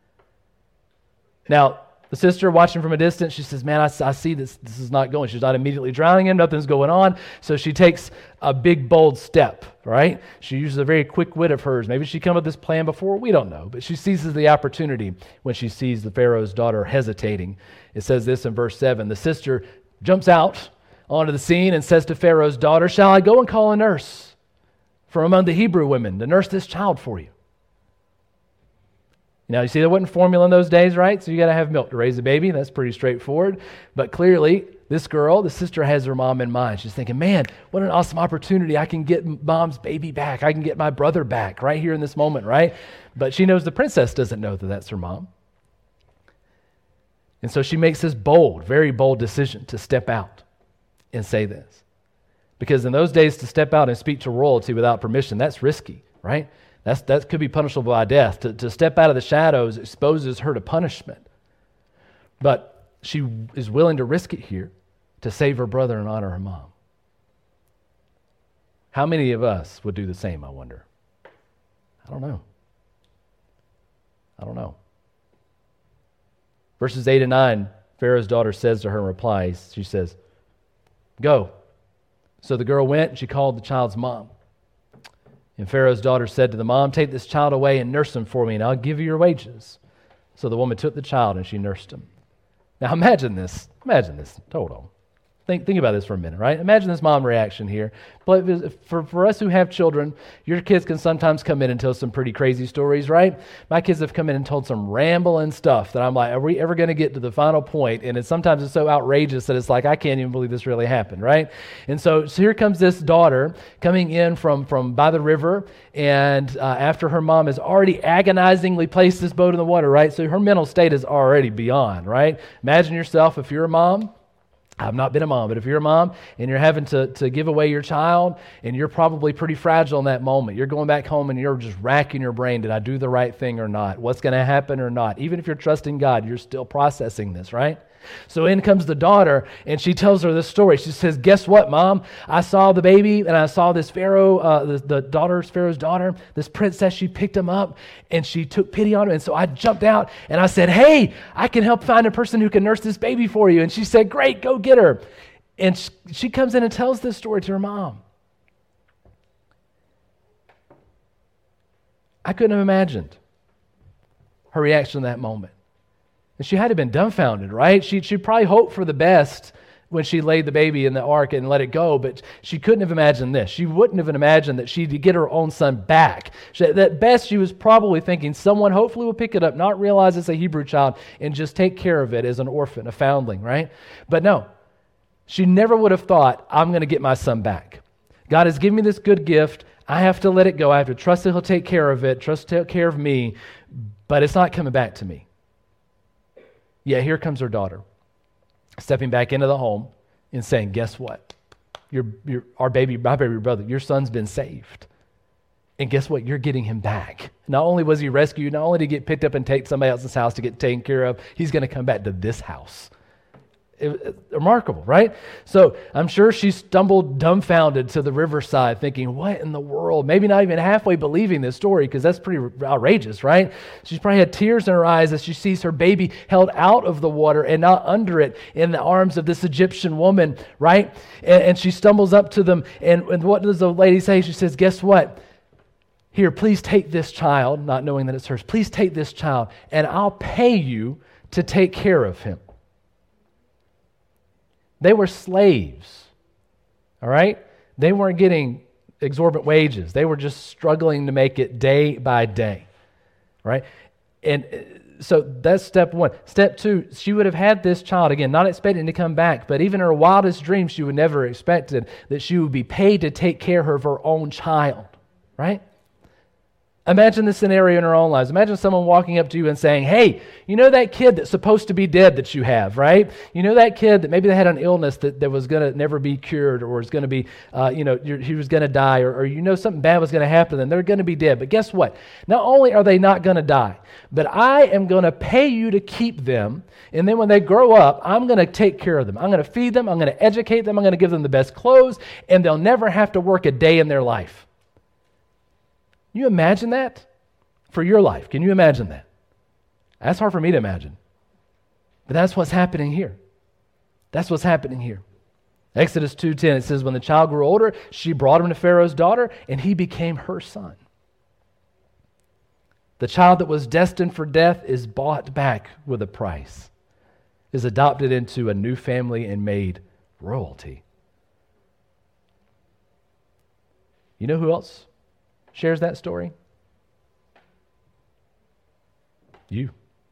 Speaker 1: Now, the sister watching from a distance, she says, man, I see this is not going. She's not immediately drowning him. Nothing's going on. So she takes a big, bold step, right? She uses a very quick wit of hers. Maybe she came up with this plan before. We don't know. But she seizes the opportunity when she sees the Pharaoh's daughter hesitating. It says this in verse 7. The sister jumps out onto the scene and says to Pharaoh's daughter, shall I go and call a nurse from among the Hebrew women to nurse this child for you? Now, you see, there wasn't formula in those days, right? So you got to have milk to raise a baby. That's pretty straightforward. But clearly, this girl, the sister, has her mom in mind. She's thinking, man, what an awesome opportunity. I can get mom's baby back. I can get my brother back right here in this moment, right? But she knows the princess doesn't know that that's her mom. And so she makes this bold, very bold decision to step out and say this. Because in those days, to step out and speak to royalty without permission, that's risky, right? That could be punishable by death. To step out of the shadows exposes her to punishment. But she is willing to risk it here to save her brother and honor her mom. How many of us would do the same, I wonder? I don't know. Verses 8 and 9, Pharaoh's daughter says to her in reply, she says, go. So the girl went and she called the child's mom. And Pharaoh's daughter said to the mom, take this child away and nurse him for me, and I'll give you your wages. So the woman took the child and she nursed him. Now imagine this. Hold on. Think about this for a minute, right? Imagine this mom reaction here. But for us who have children, your kids can sometimes come in and tell some pretty crazy stories, right? My kids have come in and told some rambling stuff that I'm like, are we ever going to get to the final point? And sometimes it's so outrageous that it's like, I can't even believe this really happened, right? And so here comes this daughter coming in from by the river, and after her mom has already agonizingly placed this boat in the water, right? So her mental state is already beyond, right? Imagine yourself if you're a mom. I've not been a mom, but if you're a mom and you're having to give away your child and you're probably pretty fragile in that moment, you're going back home and you're just racking your brain, did I do the right thing or not? What's going to happen or not? Even if you're trusting God, you're still processing this, right? So in comes the daughter and she tells her this story. She says, guess what, Mom? I saw the baby and I saw this Pharaoh, Pharaoh's daughter, this princess, she picked him up and she took pity on him. And so I jumped out and I said, hey, I can help find a person who can nurse this baby for you. And she said, great, go get her. And she comes in and tells this story to her mom. I couldn't have imagined her reaction in that moment. And she had to have been dumbfounded, right? She probably hoped for the best when she laid the baby in the ark and let it go, but she couldn't have imagined this. She wouldn't have imagined that she'd get her own son back. At best, she was probably thinking someone hopefully will pick it up, not realize it's a Hebrew child, and just take care of it as an orphan, a foundling, right? But no, she never would have thought, I'm going to get my son back. God has given me this good gift. I have to let it go. I have to trust that he'll take care of it, trust he'll take care of me, but it's not coming back to me. Yeah, here comes her daughter, stepping back into the home and saying, guess what? my baby brother, your son's been saved. And guess what? You're getting him back. Not only was he rescued, not only did he get picked up and taken to somebody else's house to get taken care of, he's going to come back to this house. Remarkable, right? So I'm sure she stumbled dumbfounded to the riverside thinking, what in the world? Maybe not even halfway believing this story, because that's pretty outrageous, right? She's probably had tears in her eyes as she sees her baby held out of the water and not under it in the arms of this Egyptian woman, right? And she stumbles up to them, and what does the lady say? She says, guess what? Here, please take this child, not knowing that it's hers. Please take this child, and I'll pay you to take care of him. They were slaves, all right? They weren't getting exorbitant wages. They were just struggling to make it day by day, right? And so that's step one. Step two, she would have had this child, again, not expecting to come back, but even in her wildest dreams, she would never have expected that she would be paid to take care of her own child, right? Imagine this scenario in our own lives. Imagine someone walking up to you and saying, hey, you know that kid that's supposed to be dead that you have, right? You know that kid that maybe they had an illness that was going to never be cured, or is going to be, he was going to die, or you know something bad was going to happen to them. They're going to be dead. But guess what? Not only are they not going to die, but I am going to pay you to keep them. And then when they grow up, I'm going to take care of them. I'm going to feed them. I'm going to educate them. I'm going to give them the best clothes, and they'll never have to work a day in their life. Can you imagine that for your life? Can you imagine that? That's hard for me to imagine. But that's what's happening here. That's what's happening here. Exodus 2:10, it says, when the child grew older, she brought him to Pharaoh's daughter, and he became her son. The child that was destined for death is bought back with a price, is adopted into a new family and made royalty. You know who else shares that story? You.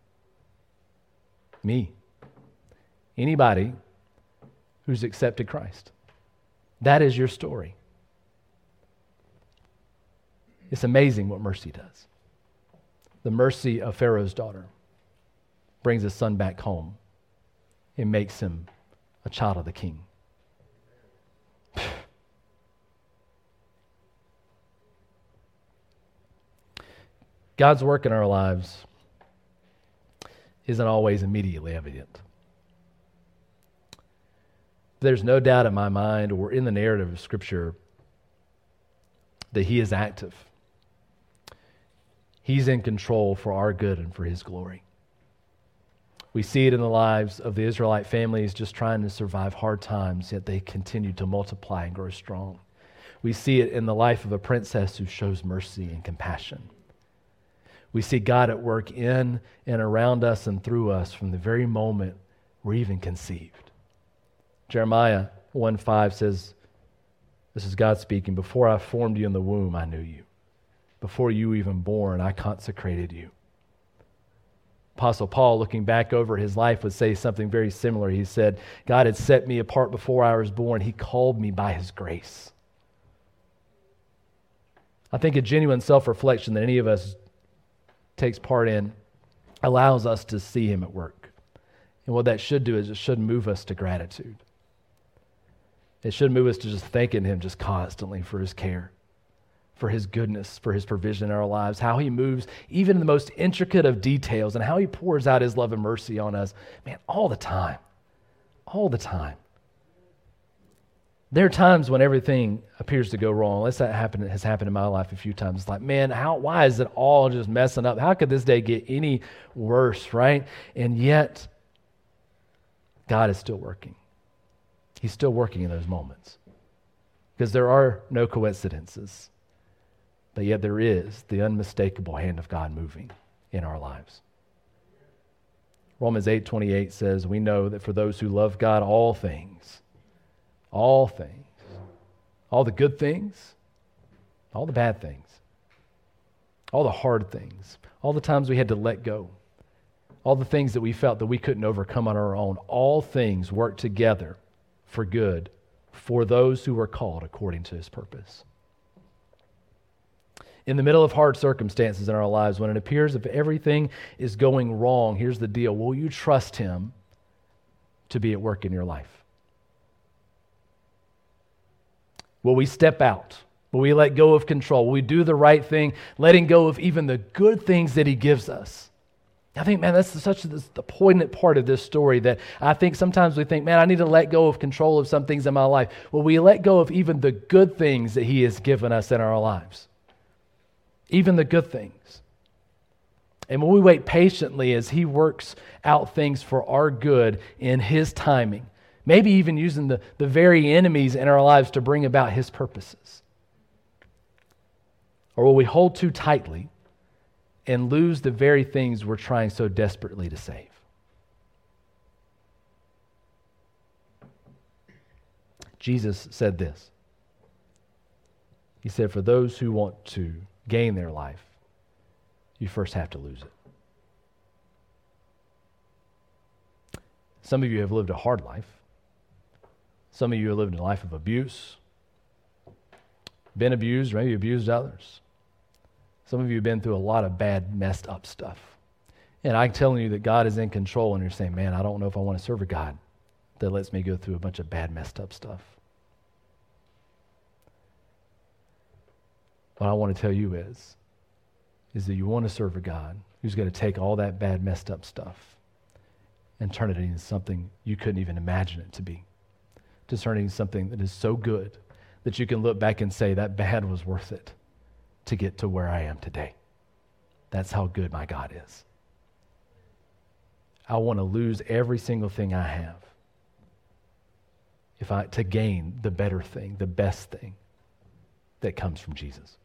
Speaker 1: Me. Anybody who's accepted Christ. That is your story. It's amazing what mercy does. The mercy of Pharaoh's daughter brings his son back home and makes him a child of the king. God's work in our lives isn't always immediately evident. There's no doubt in my mind or in the narrative of Scripture that He is active. He's in control for our good and for His glory. We see it in the lives of the Israelite families just trying to survive hard times, yet they continue to multiply and grow strong. We see it in the life of a princess who shows mercy and compassion. We see God at work in and around us and through us from the very moment we're even conceived. Jeremiah 1:5 says, this is God speaking, before I formed you in the womb, I knew you. Before you were even born, I consecrated you. Apostle Paul, looking back over his life, would say something very similar. He said, God had set me apart before I was born. He called me by His grace. I think a genuine self-reflection that any of us takes part in allows us to see Him at work. And what that should do is it should move us to gratitude. It should move us to just thanking Him just constantly for His care, for His goodness, for His provision in our lives, how He moves even in the most intricate of details, and how He pours out His love and mercy on us, man, all the time. All the time. There are times when everything appears to go wrong. That has happened in my life a few times. It's like, man, why is it all just messing up? How could this day get any worse, right? And yet, God is still working. He's still working in those moments. Because there are no coincidences. But yet there is the unmistakable hand of God moving in our lives. Romans 8:28 says, we know that for those who love God, all things, all the good things, all the bad things, all the hard things, all the times we had to let go, all the things that we felt that we couldn't overcome on our own, all things work together for good for those who are called according to His purpose. In the middle of hard circumstances in our lives, when it appears if everything is going wrong, here's the deal. Will you trust Him to be at work in your life? Will we step out? Will we let go of control? Will we do the right thing, letting go of even the good things that he gives us? I think, man, that's the poignant part of this story, that I think sometimes we think, man, I need to let go of control of some things in my life. Will we let go of even the good things that he has given us in our lives? Even the good things. And when we wait patiently as he works out things for our good in his timing, maybe even using the very enemies in our lives to bring about his purposes. Or will we hold too tightly and lose the very things we're trying so desperately to save? Jesus said this. He said, for those who want to gain their life, you first have to lose it. Some of you have lived a hard life. Some of you have lived a life of abuse, been abused, maybe abused others. Some of you have been through a lot of bad, messed up stuff. And I'm telling you that God is in control, and you're saying, man, I don't know if I want to serve a God that lets me go through a bunch of bad, messed up stuff. What I want to tell you is that you want to serve a God who's going to take all that bad, messed up stuff and turn it into something you couldn't even imagine it to be. To turn it into something that is so good that you can look back and say, that bad was worth it to get to where I am today. That's how good my God is. I want to lose every single thing I have to gain the better thing, the best thing that comes from Jesus.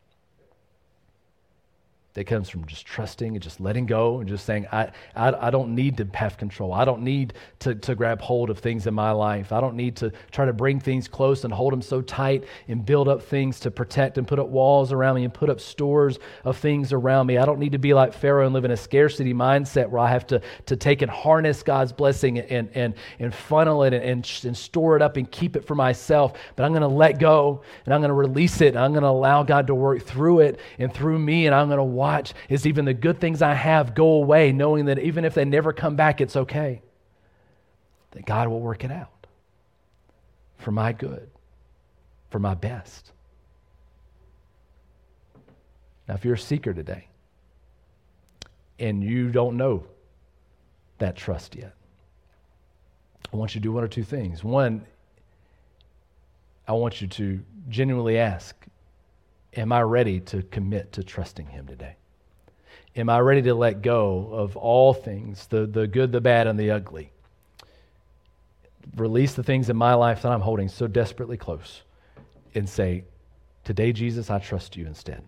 Speaker 1: That comes from just trusting and just letting go and just saying, I don't need to have control. I don't need to grab hold of things in my life. I don't need to try to bring things close and hold them so tight and build up things to protect and put up walls around me and put up stores of things around me. I don't need to be like Pharaoh and live in a scarcity mindset where I have to take and harness God's blessing and funnel it and store it up and keep it for myself. But I'm going to let go and I'm going to release it. And I'm going to allow God to work through it and through me, and I'm going to watch is even the good things I have go away, knowing that even if they never come back, it's okay. That God will work it out for my good, for my best. Now, if you're a seeker today and you don't know that trust yet, I want you to do one or two things. One, I want you to genuinely ask, am I ready to commit to trusting him today? Am I ready to let go of all things, the good, the bad, and the ugly? Release the things in my life that I'm holding so desperately close and say, today, Jesus, I trust you instead.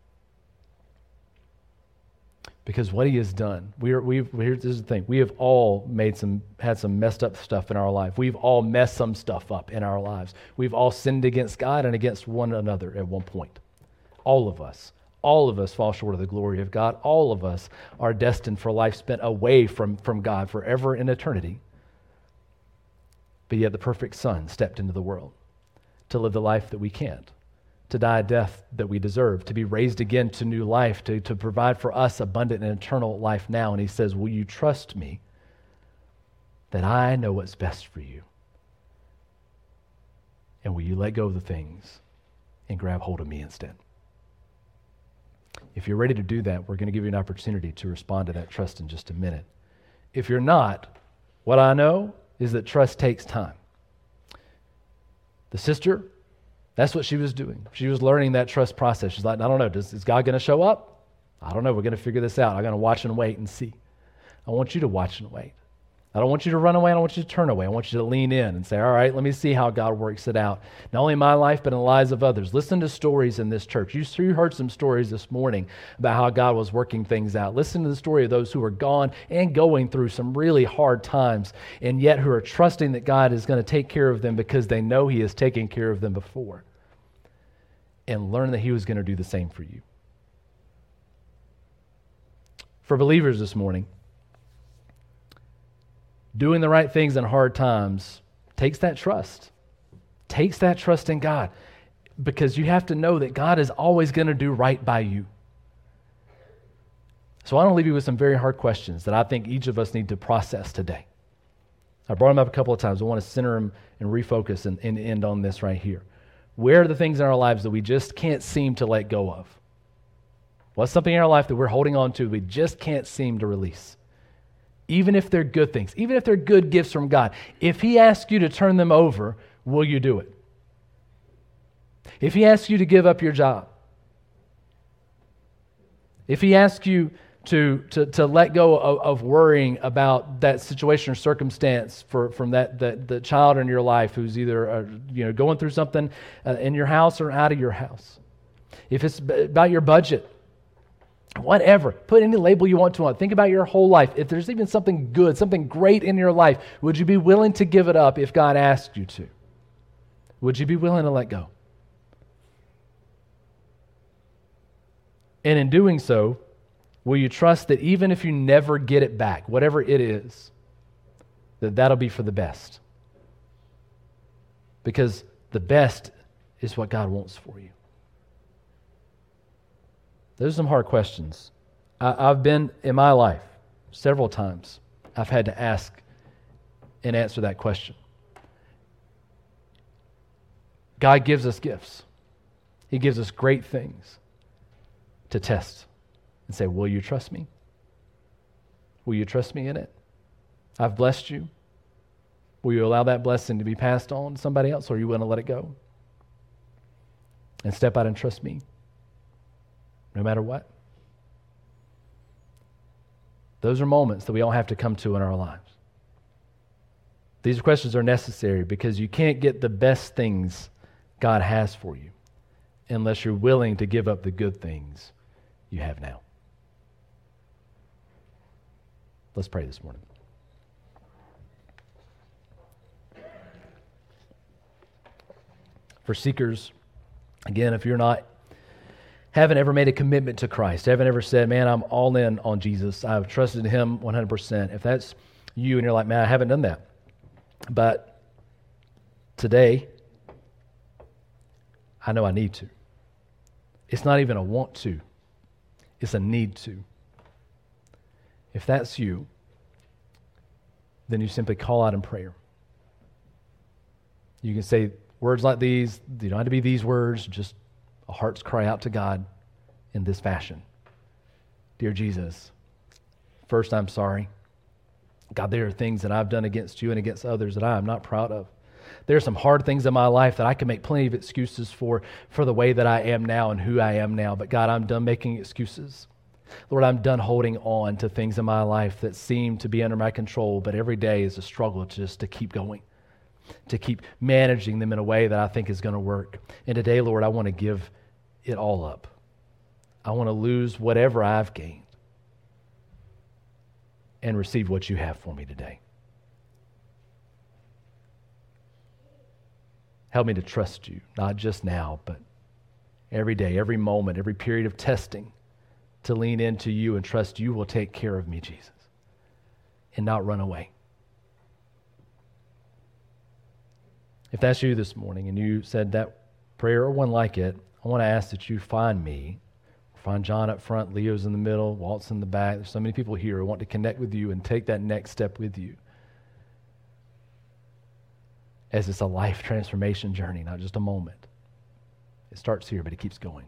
Speaker 1: Because what he has done, this is the thing, we have all had some messed up stuff in our life. We've all messed some stuff up in our lives. We've all sinned against God and against one another at one point. All of us fall short of the glory of God. All of us are destined for life spent away from God forever in eternity. But yet the perfect Son stepped into the world to live the life that we can't, to die a death that we deserve, to be raised again to new life, to provide for us abundant and eternal life now. And he says, will you trust me that I know what's best for you? And will you let go of the things and grab hold of me instead? If you're ready to do that, we're going to give you an opportunity to respond to that trust in just a minute. If you're not, what I know is that trust takes time. The sister, that's what she was doing. She was learning that trust process. She's like, I don't know, is God going to show up? I don't know. We're going to figure this out. I'm going to watch and wait and see. I want you to watch and wait. I don't want you to run away. I don't want you to turn away. I want you to lean in and say, all right, let me see how God works it out. Not only in my life, but in the lives of others. Listen to stories in this church. You heard some stories this morning about how God was working things out. Listen to the story of those who are gone and going through some really hard times, and yet who are trusting that God is going to take care of them because they know he has taken care of them before. And learn that he was going to do the same for you. For believers this morning, doing the right things in hard times takes that trust. Takes that trust in God. Because you have to know that God is always going to do right by you. So I want to leave you with some very hard questions that I think each of us need to process today. I brought them up a couple of times. I want to center them and refocus and end on this right here. Where are the things in our lives that we just can't seem to let go of? What's something in our life that we're holding on to we just can't seem to release? Even if they're good things, even if they're good gifts from God, if He asks you to turn them over, will you do it? If He asks you to give up your job, if He asks you to let go of worrying about that situation or circumstance from the child in your life who's either going through something in your house or out of your house, if it's about your budget, whatever, put any label you want to on it. Think about your whole life. If there's even something good, something great in your life, would you be willing to give it up if God asked you to? Would you be willing to let go? And in doing so, will you trust that even if you never get it back, whatever it is, that'll be for the best? Because the best is what God wants for you. Those are some hard questions. I've been, in my life, several times, I've had to ask and answer that question. God gives us gifts. He gives us great things to test and say, will you trust me? Will you trust me in it? I've blessed you. Will you allow that blessing to be passed on to somebody else, or are you willing to let it go? And step out and trust me, no matter what? Those are moments that we all have to come to in our lives. These questions are necessary because you can't get the best things God has for you unless you're willing to give up the good things you have now. Let's pray this morning. For seekers, again, if you're haven't ever made a commitment to Christ, haven't ever said, man, I'm all in on Jesus, I've trusted Him 100%. If that's you and you're like, man, I haven't done that. But today, I know I need to. It's not even a want to. It's a need to. If that's you, then you simply call out in prayer. You can say words like these. You don't have to be these words, just a heart's cry out to God in this fashion. Dear Jesus, first I'm sorry. God, there are things that I've done against you and against others that I am not proud of. There are some hard things in my life that I can make plenty of excuses for the way that I am now and who I am now. But God, I'm done making excuses. Lord, I'm done holding on to things in my life that seem to be under my control, but every day is a struggle just to keep going, to keep managing them in a way that I think is going to work. And today, Lord, I want to give it all up. I want to lose whatever I've gained and receive what you have for me today. Help me to trust you, not just now, but every day, every moment, every period of testing, to lean into you and trust you will take care of me, Jesus, and not run away. If that's you this morning and you said that prayer or one like it, I want to ask that you find me. Find John up front, Leo's in the middle, Walt's in the back. There's so many people here who want to connect with you and take that next step with you. As it's a life transformation journey, not just a moment. It starts here, but it keeps going.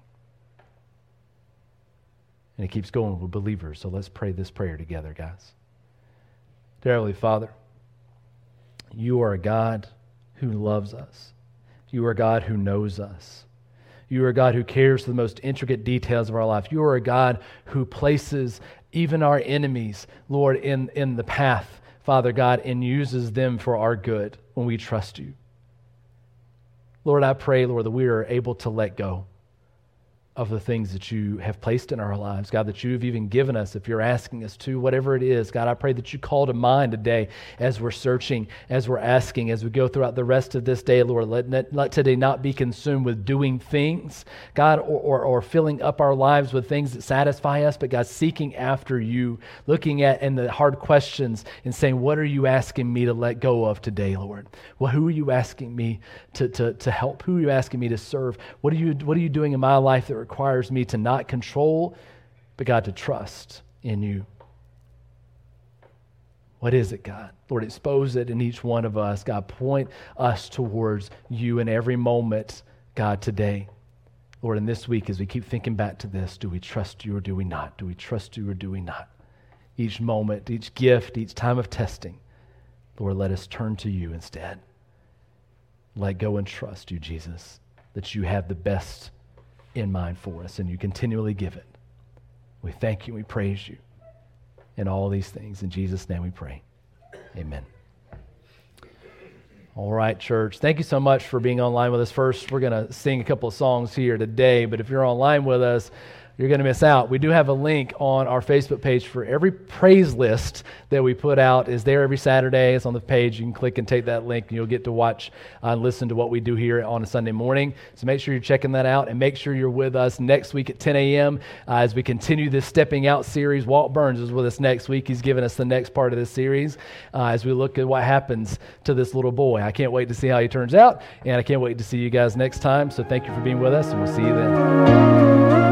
Speaker 1: And it keeps going with believers. So let's pray this prayer together, guys. Dear Heavenly Father, you are a God who loves us. You are a God who knows us. You are a God who cares for the most intricate details of our life. You are a God who places even our enemies, Lord, in the path, Father God, and uses them for our good when we trust you. Lord, I pray, Lord, that we are able to let go of the things that you have placed in our lives, God, that you have even given us, if you're asking us to, whatever it is. God, I pray that you call to mind today as we're searching, as we're asking, as we go throughout the rest of this day, Lord. Let today not be consumed with doing things, God, or filling up our lives with things that satisfy us, but God, seeking after you, looking at in the hard questions and saying, what are you asking me to let go of today, Lord? Well, who are you asking me to help? Who are you asking me to serve? What are you doing in my life that requires me to not control, but God, to trust in you? What is it, God? Lord, expose it in each one of us. God, point us towards you in every moment, God, today, Lord, in this week, as we keep thinking back to this, do we trust you or do we not? Do we trust you or do we not? Each moment, each gift, each time of testing, Lord, let us turn to you instead. Let go and trust you, Jesus, that you have the best in mind for us and you continually give it. We thank you and we praise you in all these things. In Jesus' name we pray. Amen. All right, church. Thank you so much for being online with us. First, we're going to sing a couple of songs here today, but if you're online with us, you're going to miss out. We do have a link on our Facebook page for every praise list that we put out. Is there every Saturday. It's on the page. You can click and take that link, and you'll get to watch and listen to what we do here on a Sunday morning. So make sure you're checking that out, and make sure you're with us next week at 10 a.m. As we continue this Stepping Out series. Walt Burns is with us next week. He's giving us the next part of this series as we look at what happens to this little boy. I can't wait to see how he turns out, and I can't wait to see you guys next time. So thank you for being with us, and we'll see you then.